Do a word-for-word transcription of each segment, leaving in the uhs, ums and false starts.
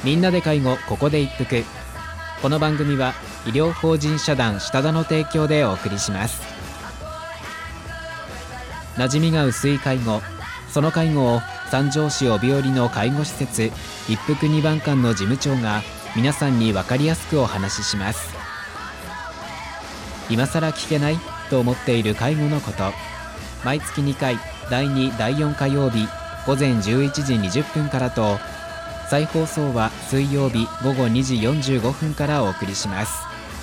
みんなで介護ここで一服。この番組は医療法人社団下田の提供でお送りします。馴染みが薄い介護、その介護を三条市帯織の介護施設一服二番館の事務長が皆さんに分かりやすくお話しします。今さら聞けないと思っている介護のこと、毎月にかいだいにだいよん火曜日午前じゅういちじにじゅっぷんからと、再放送は水曜日午後にじよんじゅうごふんからお送りします。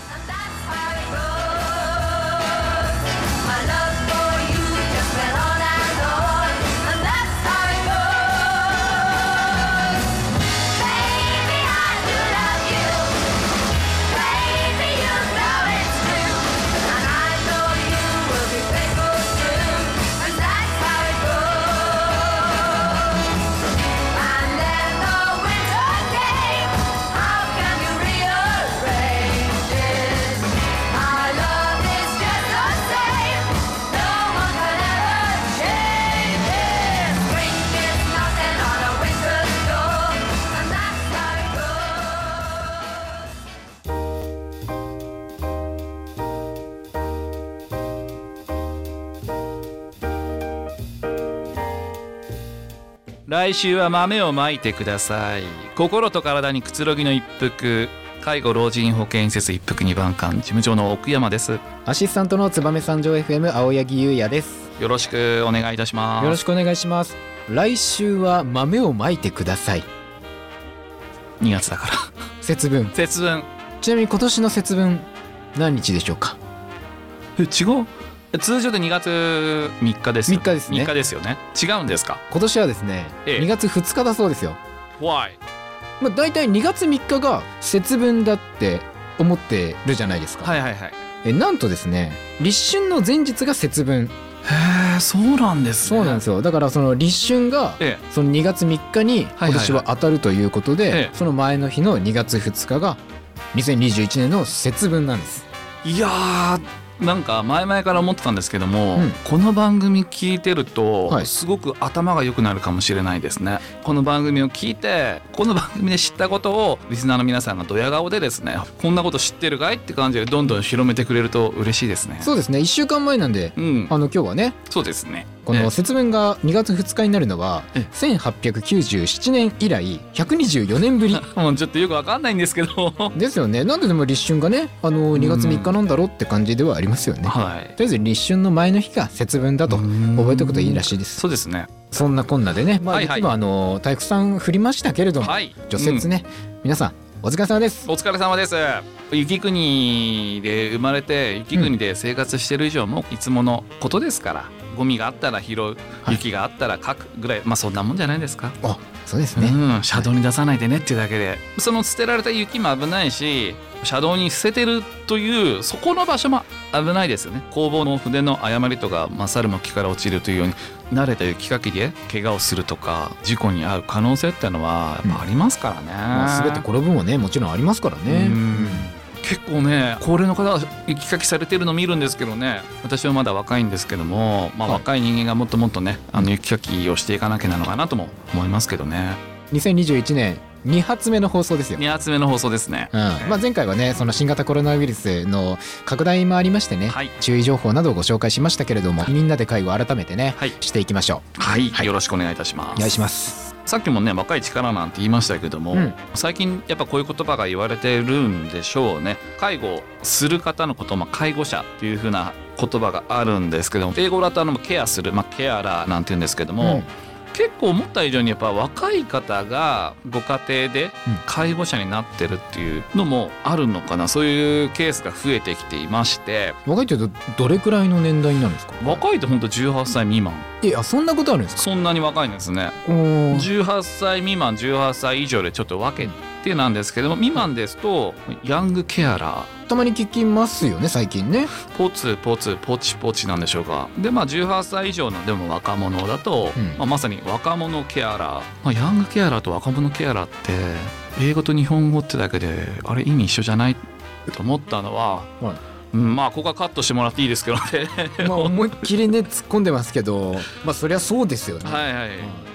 来週は豆をまいてください。心と体にくつろぎの一服、介護老人保健施設一服二番館事務長の奥山です。 アシスタントの燕三条 エフエム 青柳優也です。 よろしくお願いいたします。 よろしくお願いします。来週は豆をまいてください。 にがつだから節分。 節分。 ちなみに今年の節分何日でしょうか？ え、違う。通常でにがつみっかですよ。 みっかですね。 みっかですよね。違うんですか？ 今年はですね、ええ、にがつふつかだそうですよ。 Why？ まあ、だいたいにがつみっかが節分だって思ってるじゃないですか。 はいはいはい。 えなんとですね、立春の前日が節分。 へえ、そうなんですね。 そうなんですよ。だからその立春がそのにがつみっかに今年は当たるということで、 はいはいはい、 その前の日のにがつふつかがにせんにじゅういちねんの節分なんです。 いやー、なんか前々から思ってたんですけども、うん、この番組聞いてると、はい、すごく頭が良くなるかもしれないですね。この番組を聞いて、この番組で知ったことをリスナーの皆さんがドヤ顔でですね、こんなこと知ってるかいって感じでどんどん広めてくれると嬉しいですね。 そうですね。いっしゅうかんまえなんで、うん、あの今日はね、 そうですね、 この節分がにがつふつかになるのはせんはっぴゃくきゅうじゅうななねん以来ひゃくにじゅうよねんぶりもうちょっとよくわかんないんですけどですよね。なんででも立春がね、あのにがつみっかなんだろうって感じではありますよね、はい、とりあえず立春の前の日が節分だと覚えておくといいらしいです。 そうですね。 そんなこんなでね、まあ、はいはい、今あのたくさん降りましたけれども、はい、除雪ね、うん、皆さんお疲れ様です。 お疲れ様です。雪国で生まれて雪国で生活してる以上もいつものことですから、うん、ゴミがあったら拾う、雪があったらかくぐらい、まあそんなもんじゃないですか。 あ、そうですね、 うん、車道に出さないでねっていうだけで、その捨てられた雪も危ないし、車道に捨ててるというそこの場所も危ないですよね。工房の筆の誤りとか勝るも木から落ちるというように、慣れた雪かきで怪我をするとか事故に遭う可能性っていうのはやっぱありますからね、うん、 まあ、全て転ぶもねもちろんありますからね。うん、 結構ね、高齢の方が雪かきされてるの見るんですけどね、私はまだ若いんですけども、まあ、若い人間がもっともっとね、あの雪かきをしていかなきゃなのかなとも思いますけどね。 にせんにじゅういちねんに発目の放送ですよ。 に発目の放送ですね、 うん、まあ、前回はね、その新型コロナウイルスの拡大もありましてね、はい、注意情報などをご紹介しましたけれども、みんなで会を改めてね、はい、していきましょう。 はい、はい、よろしくお願いいたします。 お願いします。 さっきもね、若い力なんて言いましたけども、うん、最近やっぱこういう言葉が言われてるんでしょうね。介護する方のことを、まあ、介護者っていう風な言葉があるんですけども、英語だとあのケアする、まあ、ケアラーなんて言うんですけども、うん、結構思った以上にやっぱ若い方がご家庭で介護者になってるっていうのもあるのかな、そういうケースが増えてきていまして。 若いってどどれくらいの年代になるんですか？ 若いってほんとじゅうはっさい未満。 え、あ、そんなことあるんですか？ そんなに若いんですね。じゅうはっさい未満、じゅうはっさい以上でちょっと分けてなんですけども、未満ですとヤングケアラーたまに聞きますよね最近ね。 ポツポツポチポチなんでしょうか。で、まあじゅうはっさい以上のでも若者だと、うん、まあ、まさに若者ケアラー、まあ、ヤングケアラーと若者ケアラーって英語と日本語ってだけであれ意味一緒じゃないと思ったのは、はい、うん、まあここはカットしてもらっていいですけどねまあ思いっきりね突っ込んでますけど、まあそりゃそうですよね。 はいはい、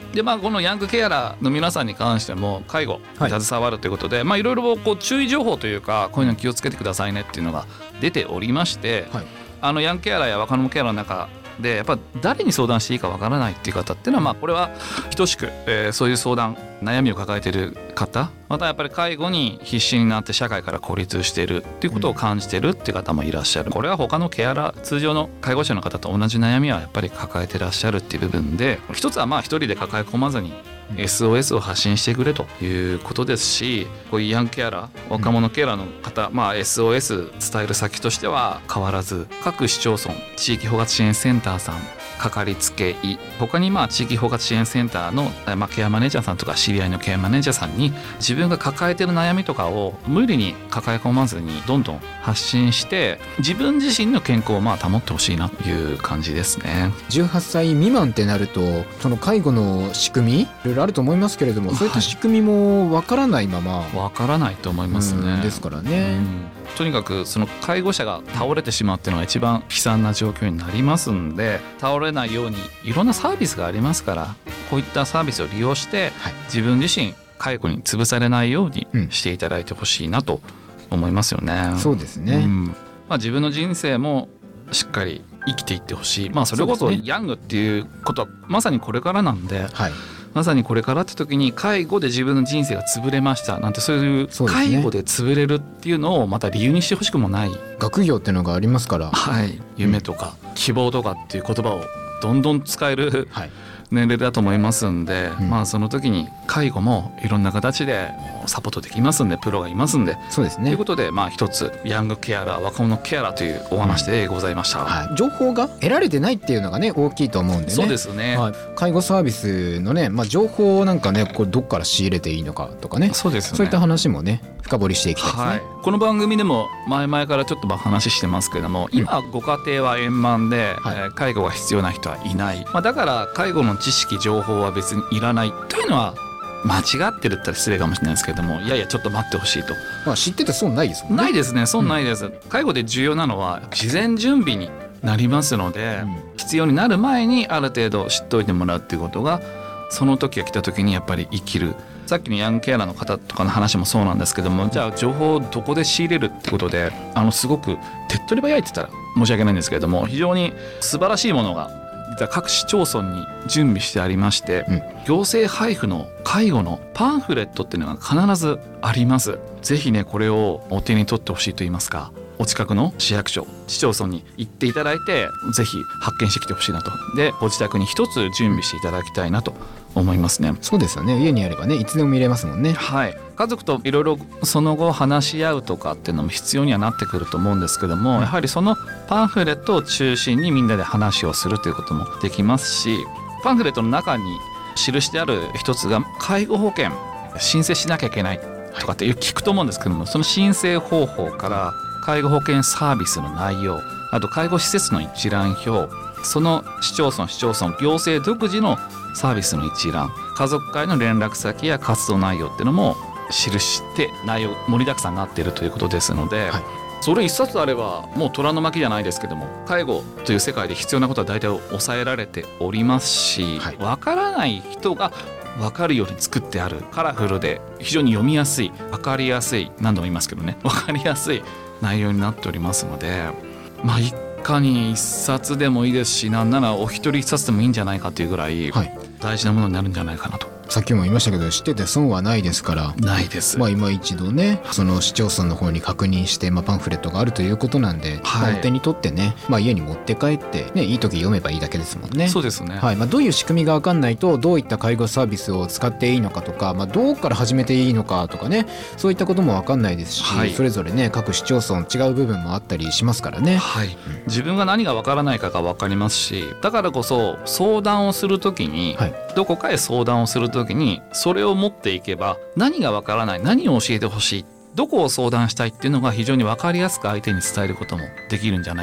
でまあこのヤングケアラーの皆さんに関しても介護に携わるということで、はい、まあいろいろこう注意情報というかこういうの気をつけてくださいねっていうのが出ておりまして、はい、あのヤングケアラーや若者ケアラーの中でやっぱ誰に相談していいかわからないっていう方っていうのはまあこれは等しく、えー、そういう相談悩みを抱えている方またやっぱり介護に必死になって社会から孤立しているっていうことを感じているっていう方もいらっしゃる。これは他のケアラー通常の介護者の方と同じ悩みはやっぱり抱えてらっしゃるっていう部分で一つはまあ一人で抱え込まずにエスオーエス を発信してくれということですしこういうヤングケアラー若者ケアラーの方、まあ、エスオーエス 伝える先としては変わらず各市町村地域包括支援センターさんかかりつけ医他にまあ地域包括支援センターの、まあ、ケアマネージャーさんとか知り合いのケアマネージャーさんに自分が抱えている悩みとかを無理に抱え込まずにどんどん発信して自分自身の健康をまあ保ってほしいなという感じですね。 じゅうはっさい未満ってなるとその介護の仕組みいろいろあると思いますけれども、はい、そういった仕組みもわからないままわからないと思いますね。 ですからね、うん、 とにかくその介護者が倒れてしまうっていうのが一番悲惨な状況になりますんで倒れないようにいろんなサービスがありますからこういったサービスを利用して、はい、自分自身介護に潰されないようにしていただいてほしいなと思いますよね、 うん、そうですね、 うんまあ、自分の人生もしっかり生きていってほしい、まあ、それこそヤングっていうことはまさにこれからなんで、はいまさにこれからって時に介護で自分の人生が潰れましたなんてそういう介護で潰れるっていうのをまた理由にしてほしくもない、 学業っていうのがありますから、 はい、夢とか希望とかっていう言葉をどんどん使える、はい、年齢だと思いますんで、うんまあ、その時に介護もいろんな形でサポートできますんでプロがいますんでそうですねということでまあ一つヤングケアラー若者ケアラーというお話でございました、うんはい、情報が得られてないっていうのがね大きいと思うんでね。 そうですね、 はい、介護サービスのね、まあ、情報をなんかねこれどっから仕入れていいのかとかねそうですねそういった話もね深掘りしていきたいですね、はい、 この番組でも前々からちょっと話してますけれども今ご家庭は円満で、うんえー、介護が必要な人はいない、まあ、だから介護の知識情報は別にいらないというのは間違ってるって言ったら失礼かもしれないですけれどもいやいやちょっと待ってほしいと、 まあ、知ってて損ないですもんね。 ないですね損ないです、うん、介護で重要なのは事前準備になりますので、うん、必要になる前にある程度知っておいてもらうっていうことがその時が来た時にやっぱり生きる。さっきのヤングケアラーの方とかの話もそうなんですけどもじゃあ情報をどこで仕入れるってことであのすごく手っ取り早いって言ったら申し訳ないんですけれども非常に素晴らしいものが実は各市町村に準備してありまして、うん、行政配布の介護のパンフレットっていうのが必ずあります。ぜひねこれをお手に取ってほしいと言いますかお近くの市役所市町村に行っていただいてぜひ発見してきてほしいなとでご自宅に一つ準備していただきたいなと思いますね。 そうですよね家にあればねいつでも見れますもんね。 はい家族といろいろその後話し合うとかっていうのも必要にはなってくると思うんですけども、うん、やはりそのパンフレットを中心にみんなで話をするということもできますしパンフレットの中に記してある一つが介護保険申請しなきゃいけないとかって聞くと思うんですけどもその申請方法から介護保険サービスの内容あと介護施設の一覧表その市町村市町村行政独自のサービスの一覧家族会の連絡先や活動内容っていうのも記して内容盛りだくさんになっているということですので、はい、それ一冊あればもう虎の巻じゃないですけども介護という世界で必要なことは大体抑えられておりますし、はい、分からない人が分かるように作ってあるカラフルで非常に読みやすい分かりやすい何度も言いますけどね分かりやすい内容になっておりますのでまあ一家に一冊でもいいですしなんならお一人一冊でもいいんじゃないかというぐらい大事なものになるんじゃないかなと、はい、 さっきも言いましたけど知ってて損はないですからないです、 まあ、今一度ねその市町村の方に確認して、まあ、パンフレットがあるということなんで、はいまあ、お手に取ってね、まあ、家に持って帰って、ね、いい時読めばいいだけですもんね。 そうですね、 はいまあ、どういう仕組みが分かんないとどういった介護サービスを使っていいのかとか、まあ、どうから始めていいのかとかねそういったことも分かんないですし、はい、それぞれね各市町村違う部分もあったりしますからね、 はいうん、自分が何が分からないかが分かりますしだからこそ相談をするときに、はい、どこかへ相談をするときにそれを持っていけば何がわからない何を教えてほしいどこを相談したいっていうのが非常に分かりやすく相手に伝えることもできるんじゃないか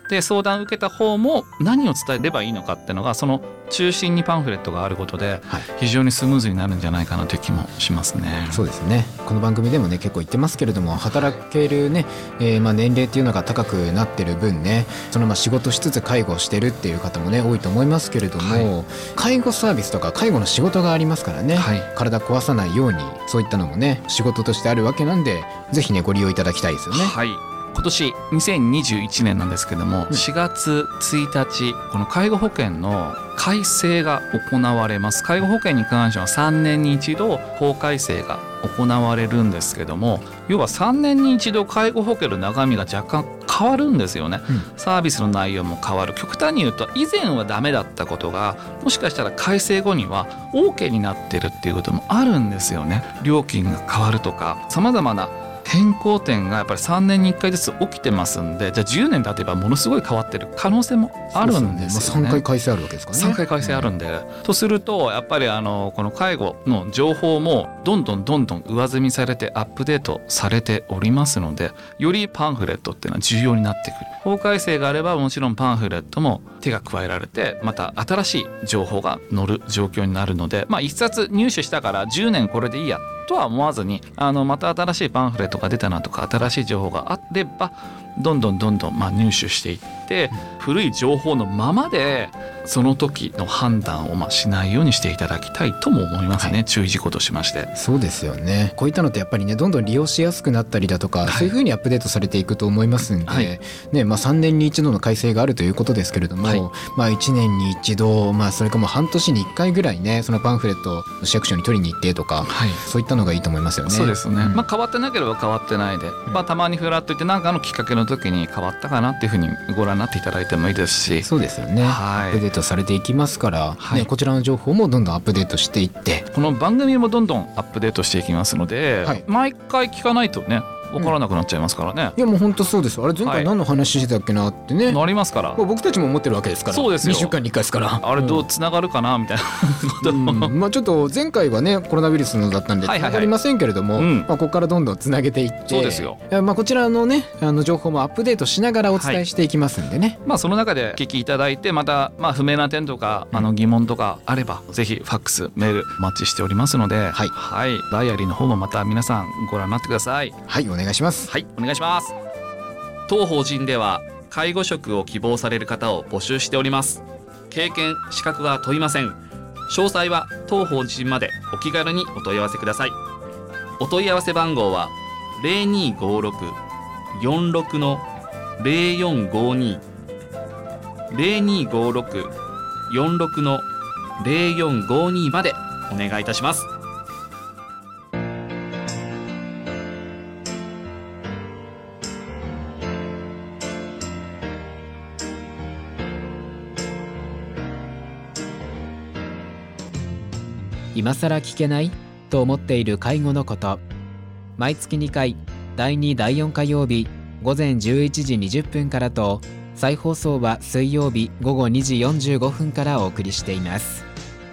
で相談を受けた方も何を伝えればいいのかっていうのがその中心にパンフレットがあることで非常にスムーズになるんじゃないかなという気もしますね。 そうですね。この番組でもね結構言ってますけれども、働けるね、えー、まあ年齢っていうのが高くなってる分ね、そのまあ仕事しつつ介護をしてるっていう方もね多いと思いますけれども、はい、介護サービスとか介護の仕事がありますからね、はい、体壊さないようにそういったのもね仕事としてあるわけなんで、ぜひねご利用いただきたいですよね。 はい、今年にせんにじゅういちねんなんですけども、しがつついたちこの介護保険の改正が行われます。介護保険に関してはさんねんに一度法改正が行われるんですけども、要はさんねんに一度介護保険の中身が若干変わるんですよね、うん、サービスの内容も変わる。極端に言うと以前はダメだったことがもしかしたら改正後には OK になってるっていうこともあるんですよね。料金が変わるとかさまざまな変更点がやっぱりさんねんにいっかいずつ起きてますんで、じゃあじゅうねん経てばものすごい変わってる可能性もあるんですよね。 さんかい改正あるわけですかね。 さんかい改正あるんで、うん、とするとやっぱりあのこの介護の情報もどんどんどんどん上積みされてアップデートされておりますので、よりパンフレットっていうのは重要になってくる。法改正があればもちろんパンフレットも手が加えられて、また新しい情報が載る状況になるので、まあ一冊入手したからじゅうねんこれでいいやとは思わずに、あのまた新しいパンフレットが出たなとか新しい情報があればどんどんどんどんまあ入手していって、古い情報のままでその時の判断をまあしないようにしていただきたいとも思いますね、はい、注意事項としまして。 そうですよね。こういったのってやっぱりねどんどん利用しやすくなったりだとか、はい、そういう風にアップデートされていくと思いますんで、はいねまあ、さんねんに一度の改正があるということですけれども、はいまあ、いちねんに一度、まあ、それかもう半年にいっかいぐらいねそのパンフレット市役所に取りに行ってとか、はい、そういったのがいいと思いますよね。 そうですね、うんまあ、変わってなければ変わってないで、まあ、たまにフラッと言って何かのきっかけの時に変わったかなっていうふうにご覧になっていただいてもいいですし。 そうですよね、はい、アップデートされていきますから、はいね、こちらの情報もどんどんアップデートしていって、 この番組もどんどんアップデートしていきますので、はい、毎回聞かないとね分からなくなっちゃいますからね、 うん、いやもう本当そうです。あれ前回何の話してたっけなってね、 はい、なりますから、 僕たちも思ってるわけですから。そうですよ、にしゅうかんにいっかいですから。 あれどうつながるかなみたいなこと、 うんまあ、ちょっと前回はねコロナウイルスのだったんでつながりませんけれども、まあ、ここからどんどんつなげていって、 そうですよ、 まあ、こちらのねあの情報もアップデートしながらお伝えしていきますんでね、はいまあ、その中でお聞きいただいて、また、まあ、不明な点とかあの疑問とかあれば、うん、ぜひファックスメールお待ちしておりますので、はいはい、ダイアリーの方もまた皆さんご覧になってください。 はいお願いします。 はいお願いします。当法人では介護職を希望される方を募集しております。経験資格は問いません。詳細は当法人までお気軽にお問い合わせください。お問い合わせ番号は ゼロにーごーろく よんろく の ゼロよんごに ゼロにーごーろく よんろく の ゼロよんごに までお願いいたします。 今更聞けないと思っている介護のこと、毎月にかいだいにだいよん火曜日ごぜんじゅういちじにじゅっぷんからと、再放送は水曜日ごごにじよんじゅうごふんからお送りしています。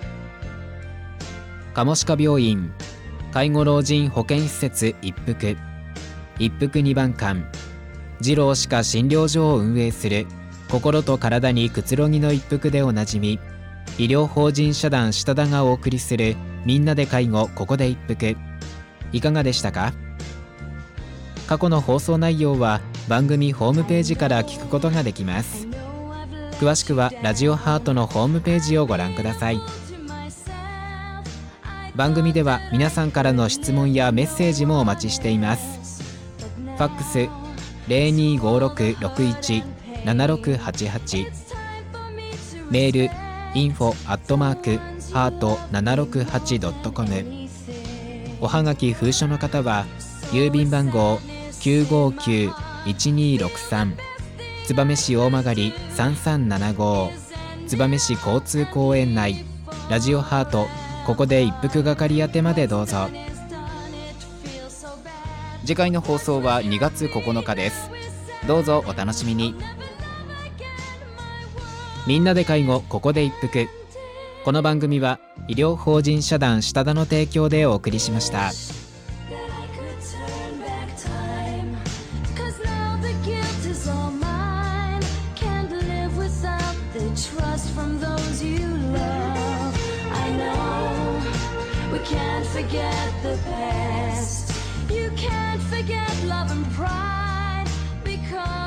カモシカ病院介護老人保健施設一服一服にばん館、二郎歯科診療所を運営する心と体にくつろぎの一服でおなじみ、医療法人社団下田がお送りするみんなで介護ここで一服、いかがでしたか？過去の放送内容は番組ホームページから聞くことができます。詳しくはラジオハートのホームページをご覧ください。番組では皆さんからの質問やメッセージもお待ちしています。ファックス ゼロにーごーろく ろくいち ななろくはちはち、メールインフォアットマークハートななろくはちドットコム、おはがき封書の方は郵便番号 きゅうごきゅういちにろくさん 燕市大曲さんさんななご、燕市交通公園内ラジオハートここで一服係宛てまでどうぞ。次回の放送はにがつここのかです。どうぞお楽しみに。みんなで介護ここで一服、この番組は医療法人社団下田の提供でお送りしました。 Cause now the guilt is all mine. Can't from those you love. I know we can't forget the past. You can't forget love and pride because